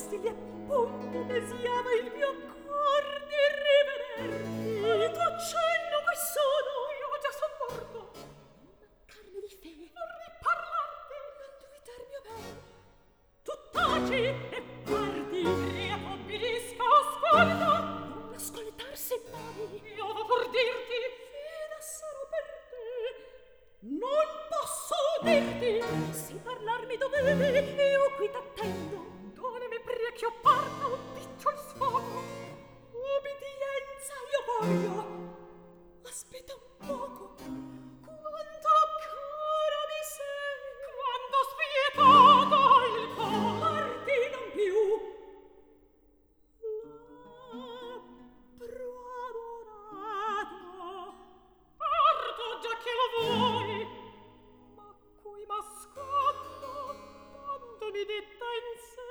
stili appunto desiava il mio cor di riverenti. Al tuo accenno qui sono, io già son morto. Carne di fede, vorrei parlarti, non dubitar mio bene. Tu taci e guardi, io obbedisco, ascolta. Non ascoltarsi mai. Io vo pur dirti, fida sarò per te. Non posso dirti, se parlarmi dovevi, io qui t'attendo. Donami precchio parto, piccio il sfogo. Ubbidienza io voglio. Aspetta un poco. Quanto caro mi sei, quanto spietato il cor. Parti non più. Parto già che lo vuoi, ma qui m'ascondo, tanto mi detta in sé.